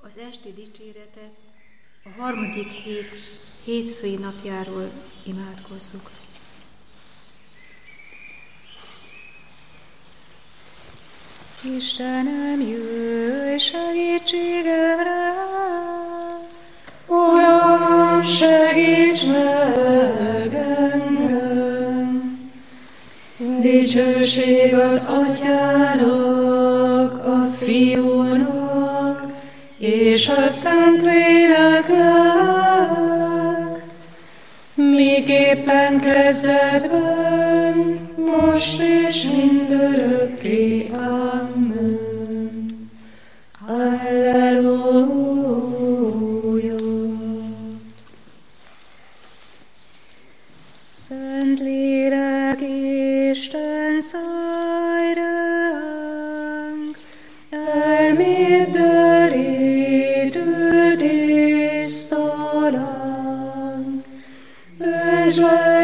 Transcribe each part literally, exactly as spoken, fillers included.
az esti dicséretet a harmadik hét hétfői napjáról imádkozzuk. Istenem, jöjj segítségemre! Uram, segíts meg engem! Dicsőség az Atyának, a Fiúnak, és a Szentléleknek, miképpen kezdetben, most és mindörökké. Amen. Alleluja. Szentlélek, Isten, szállj ránk, elméd derítő tisztalánk, önts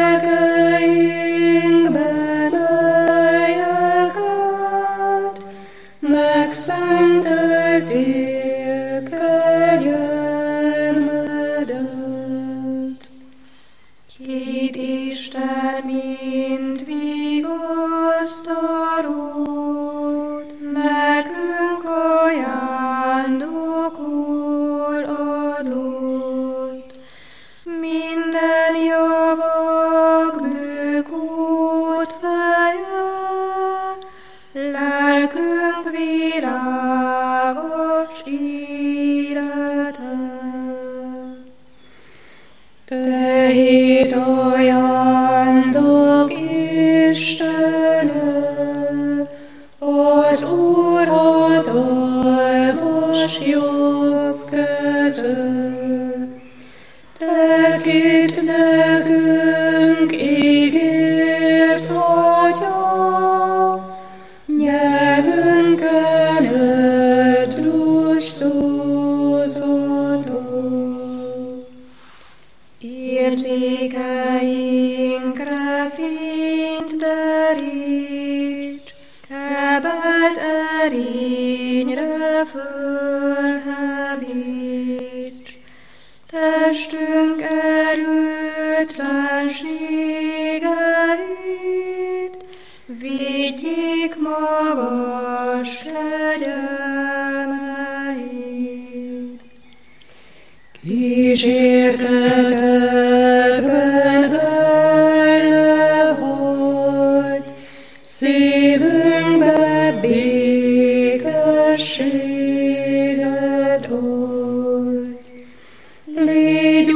lelkeinkben eljeket, megszenteltél kegyelmedet. Két Isten, mint vigasztalót, nekünk ajándékul adott. Minden javak bűkút feje, lelkünk virágos élete. Te hét ajándék Istene, az Úr hatalmas jobb keze. Tekint nekünk ígért Atya, nyelvünkön ötlus szózgatok. Érzékeinkre fényt deríts, kebelt erényre fölhevíts. Testünk erőtlenségeit vigyék magas kegyelmeit. Kísértetekben el ne hagyd, szívünkbe békességet adj. Légy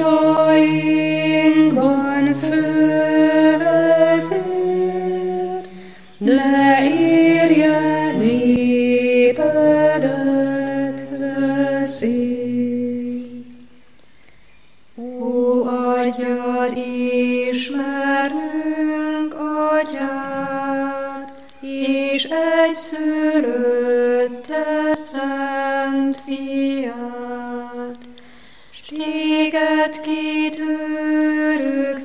utainkban fővezér, ne érje népedet veszély. Ó, adjad ismernünk Atyát, és egyszülöttet szent Fiát, s téged kitűrük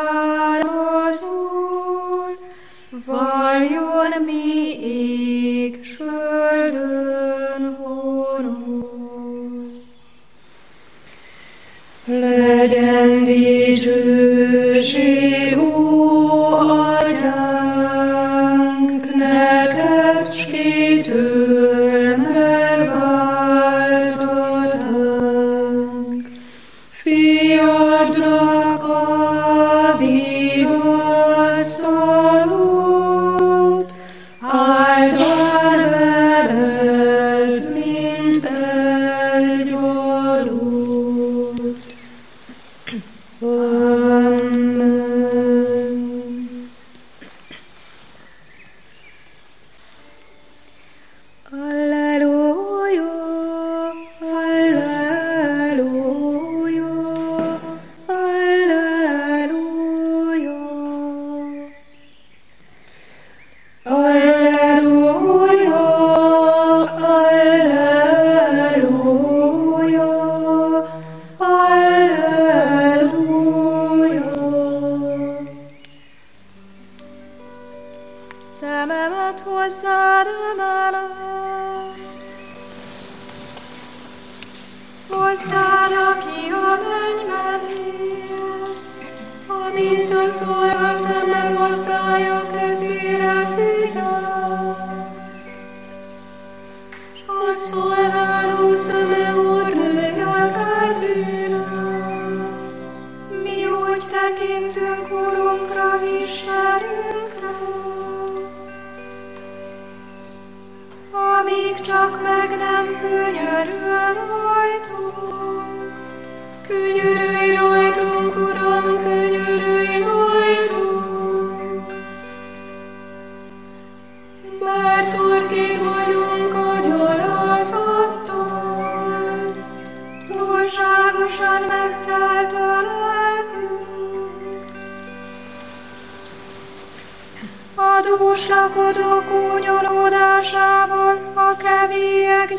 származul, valljon mi ég földön honol. Legyen dicsőség, ó Atyánk, neked, s kitől megváltatánk. Fiadnak a vigasztalót, áldván veled, mint egy valót. Amen. Alleluja, alleluja, alleluja. Alleluja, alleluja, alleluja. Szememet hozzád emelem, hozzád, aki a mennyben élsz. Amint a szolga szeme hozzája kezére fitel, s a szolgáló szeme orrője kezére. Mi úgy tekintünk Urunkra, Istenünkre, amíg csak meg nem könyörül rajtunk. Könyörülj rajtunk, Uram, könyörülj rajtunk! Mert torkék vagyunk a gyalázattal, Túlságosan megtelt a lelkünk. A dús lakodók únyolódásával, a kevélyek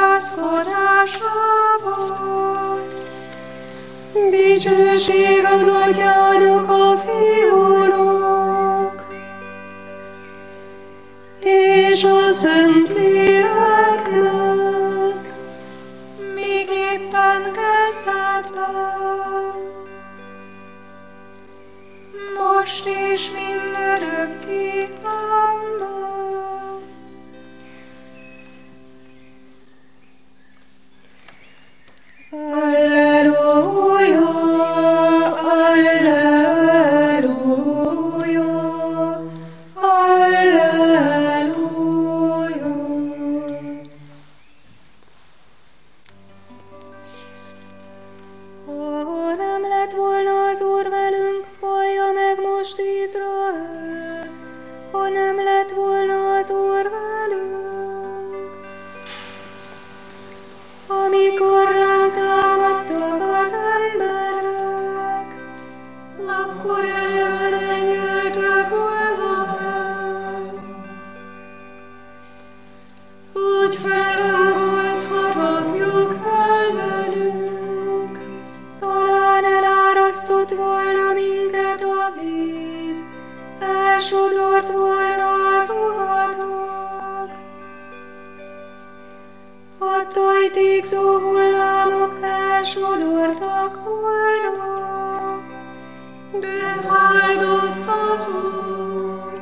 gyalázkodásával. dicsőség az Atyának, a Fiúnak, és a Szentléleknek, Miképpen kezdetben, most és mindörökké. Amen. Alleluja, alleluja, alleluja. Ha nem lett volna az Úr velünk, hallja meg most Izrael, ha nem lett volna az Úr velünk. Amikor ránk támadtak az emberek, akkor eleve nyíltak volna fel. Úgy felhangolt haragjuk ellenünk, talán elárasztott volna minket a víz, elsodort volna az uhatók. A tajtékzó hullámok elsodortak volna, de áldott az Úr,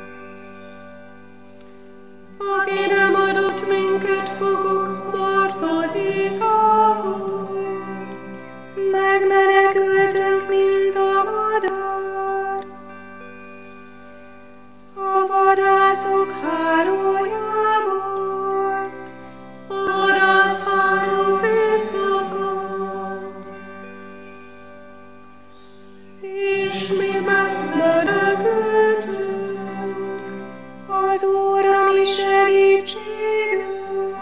aki nem adott minket fogok martalékából. Megmenekültünk, mint a madár, a vadászok hálójából. A vadászháló szétszakadt, és mi megmenekültünk. Az Úr a mi segítségünk,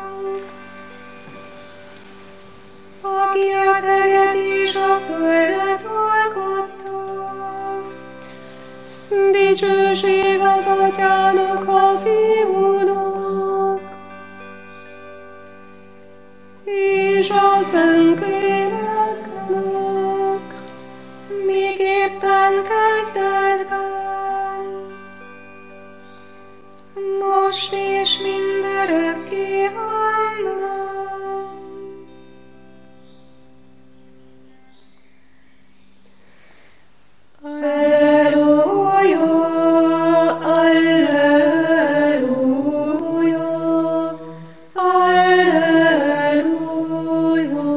aki az eget és a földet alkotta. Dicsőség az Atyának, a Fiúnak, és a Szentléleknek, miképpen kezdetben, most és mindörökké. Amen. Alleluja, alleluja, alleluja.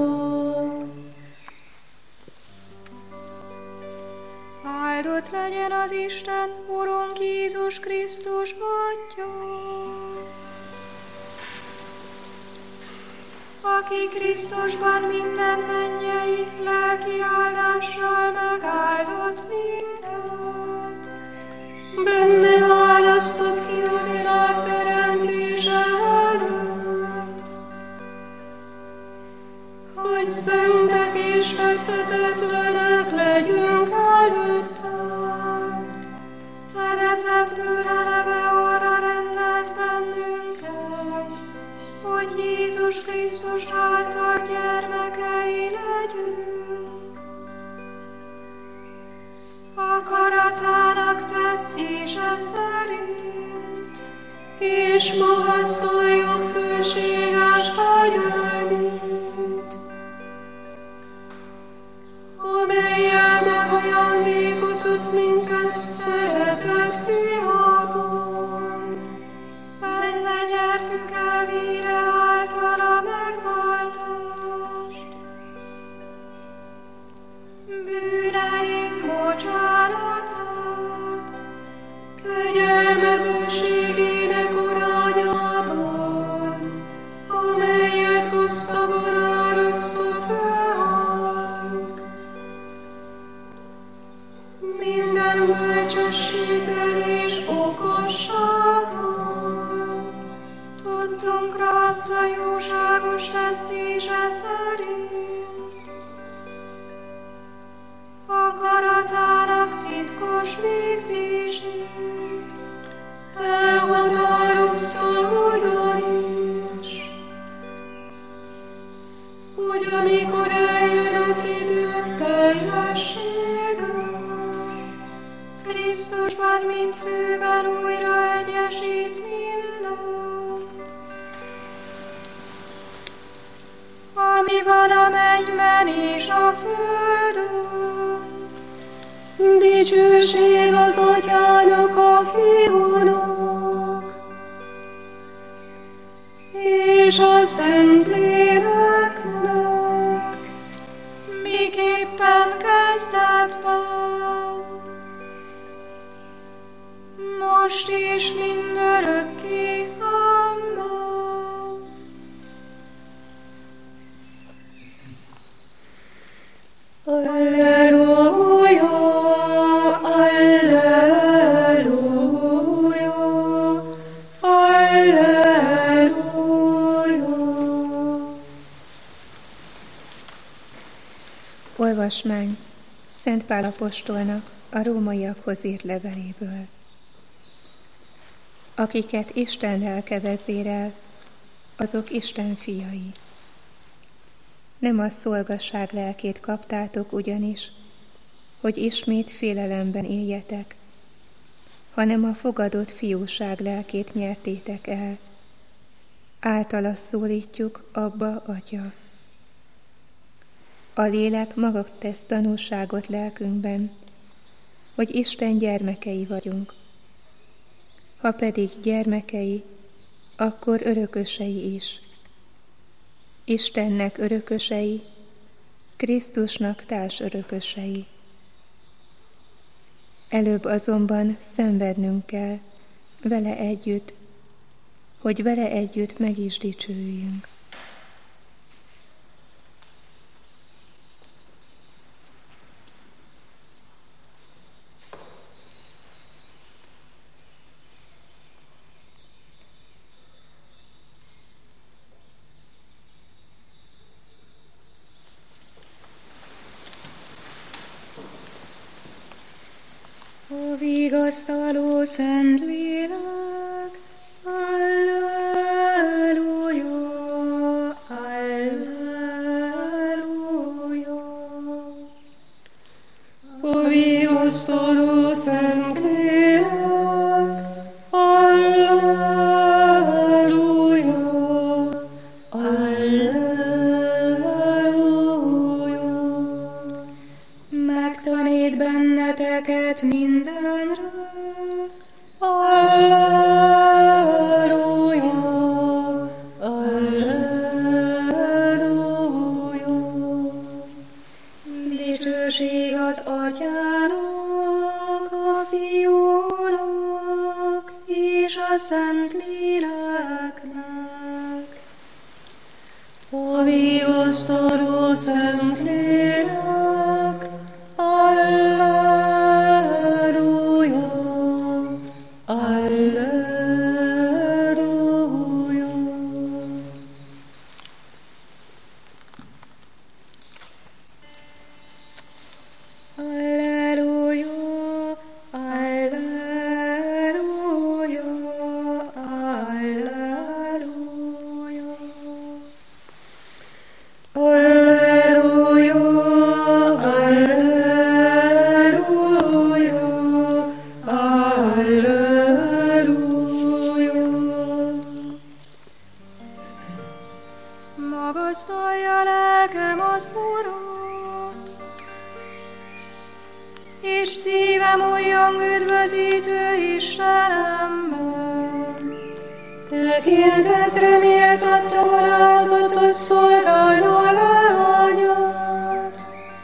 Áldott legyen az Isten, Urunk Jézus Krisztus Atya, aki Krisztusban minden mennyei lelki áldással megáldott minket. Benne választott ki a világ teremtése előtt, hogy szentek és fedhetetlenek legyünk előtte. Szeretetből eleve arra rendelt bennünket, hogy Jézus Krisztus által gyermekei legyünk. Akaratának tetszése szerint, És magasztaljuk hűséges kegyelmét. adta jóságos tetszése szerint. Akaratának titkos végzését elhatározza ugyanis, hogy amikor eljön az idők teljessége, Krisztusban mint főben újra egyesít minden, ami van a mennyben és a földön. dicsőség az Atyának, a Fiúnak, és a Szentléleknek, miképpen kezdetben, most és mindörökké. Amen. Alleluja, alleluja, alleluja. Olvasmány Szent Pál apostolnak a rómaiakhoz írt leveléből. Akiket Isten lelke vezérel, azok Isten fiai. Nem a szolgasság lelkét kaptátok ugyanis, hogy ismét félelemben éljetek, hanem a fogadott fiúság lelkét nyertétek el. Általa szólítjuk Abba, Atya. A lélek maga tesz tanúságot lelkünkben, hogy Isten gyermekei vagyunk. Ha pedig gyermekei, akkor örökösei is. Istennek örökösei, Krisztusnak társörökösei. Előbb azonban szenvednünk kell vele együtt, hogy vele együtt meg is dicsőüljünk. A vigasztaló Szentlélek, alleluja, alleluja. A vigasztaló Szentlélek, alleluja, alleluja. Megtanít benneteket mindenre, alleluja, alleluja. Dicsőség az Atyának, a Fiúnak, és a Szentléleknek. A vigasztaló Szentlélek, alleluja, alleluja. Alleluja, alleluja, alleluja. Alleluja, alleluja, alleluja. Magasztalja lelkem az Urat, és szívem újjong üdvözítő Istenemben. Tekintetre méltató alázatos szolgálja leányát.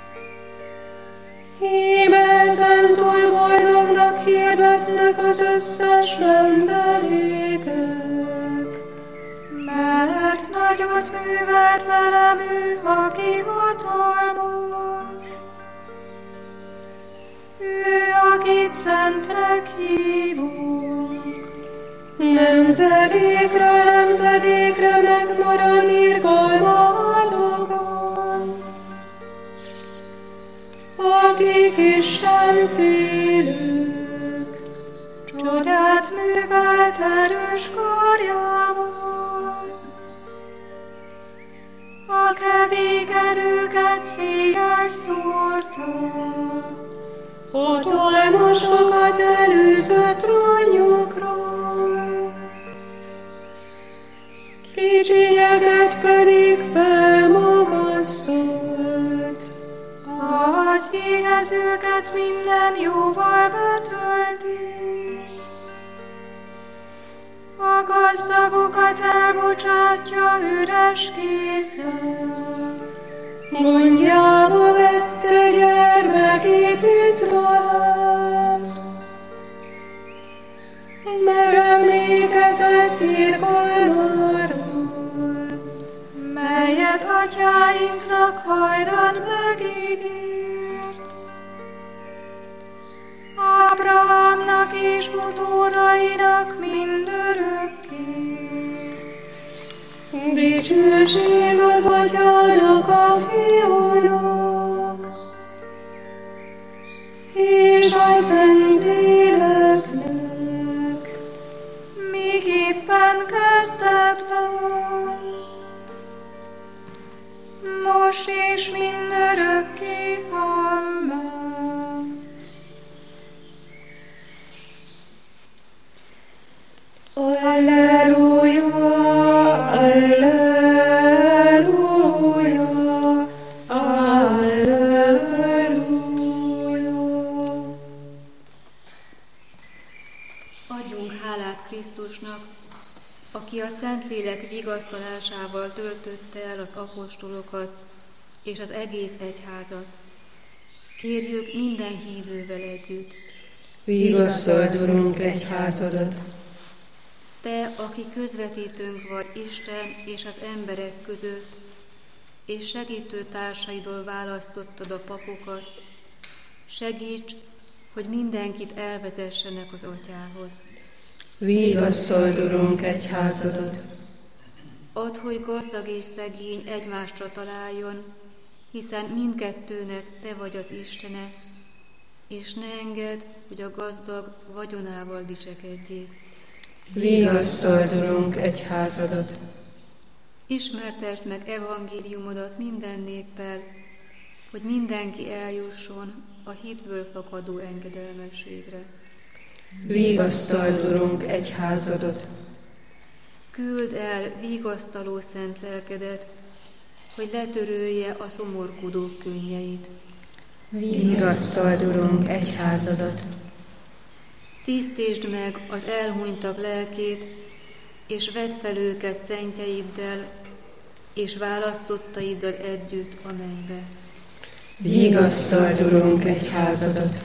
Íme ezentúl boldognak hirdetnek az összes nemzedékek. Mert nagyot művelt velem ő, aki hatalmas. Ő, akit szentnek hívunk, Nemzedékre, nemzedékre megmarad irgalma azokon, akik Isten félők. Csodát művelt erős karjával, a kevékedőket széjjel szórta, hatalmasokat előzött trónjukról, kicsinyeket pedig felmagasztott. az éhezőket minden jóval betölti, a gazdagokat elbocsátja üres kézzel. Mondjába vette gyermekét Izraelt, megemlékezett irgalmáról, melyet atyáinknak hajdan megígért. Ábrahámnak és utódainak mindörökké. Dicsőség az Atyának, a Fiúnak, és a Szentléleknek, Miképpen kezdetben, most és mindörökké. Amen. Alleluja, alleluja, alleluja. Adjunk hálát Krisztusnak, aki a Szentlélek vigasztalásával töltötte el az apostolokat és az egész egyházat. Kérjük minden hívővel együtt. Vigasztald, Urunk, egyházadat! Te, aki közvetítőnk vagy Isten és az emberek között, és segítő társaidól választottad a papokat, segíts, hogy mindenkit elvezessenek az Atyához. Vigasztald, Urunk, egyházadat! Add, hogy gazdag és szegény egymásra találjon, hiszen mindkettőnek Te vagy az Istene, és ne engedd, hogy a gazdag vagyonával dicsekedjék. Vigasztald, Urunk, egyházadat! Ismertesd meg evangéliumodat minden néppel, hogy mindenki eljusson a hitből fakadó engedelmességre. Vigasztald, Urunk, egyházadat! Küld el vigasztaló szent lelkedet, hogy letörölje a szomorkodók könnyeit. Vigasztald, Urunk, egyházadat! Tisztítsd meg az elhunytak lelkét, és vedd fel őket szentjeiddel, és választottaiddal együtt a mennybe. Vigasztald, Urunk, egyházadat!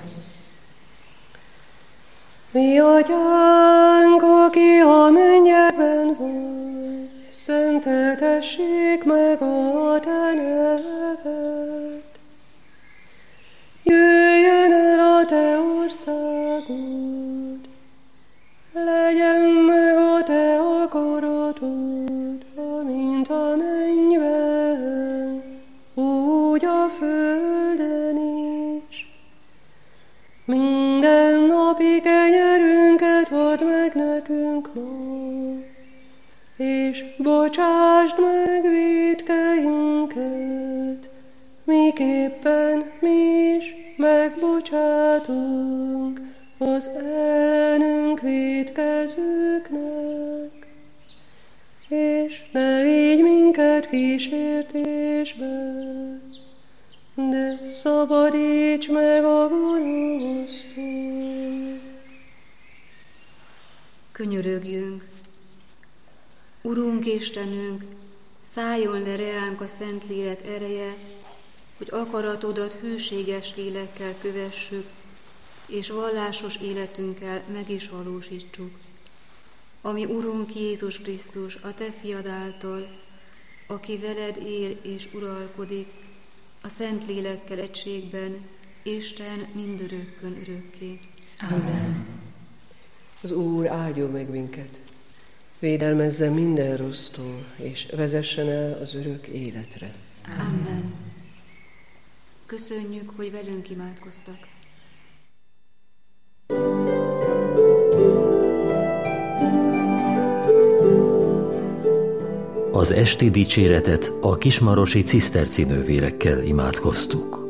Mi Atyánk, aki a mennyekben vagy, szenteltessék meg a Te neved. Jöjjön el a Te országod, legyen meg a Te akaratod, amint a mennyben, úgy a földön is. Minden napi kenyerünket add meg nekünk ma, és bocsásd meg vétkeinket, miképpen mi is megbocsátunk az ellenünk vétkezőknek, és ne vigy minket kísértésbe, de szabadíts meg a gonosztól. Könyörögjünk! Urunk Istenünk, szálljon le reánk a Szentlélek ereje, hogy akaratodat hűséges lélekkel kövessük, és vallásos életünkkel meg is valósítsuk. Ami Urunk Jézus Krisztus, a Te fiad által, aki veled él és uralkodik, a Szentlélekkel egységben, Isten mindörökkön örökké. Amen. Az Úr áldjon meg minket, védelmezze minden rossztól, és vezessen el az örök életre. Amen. Köszönjük, hogy velünk imádkoztak. Az esti dicséretet a kismarosi ciszterci nővérekkel imádkoztuk.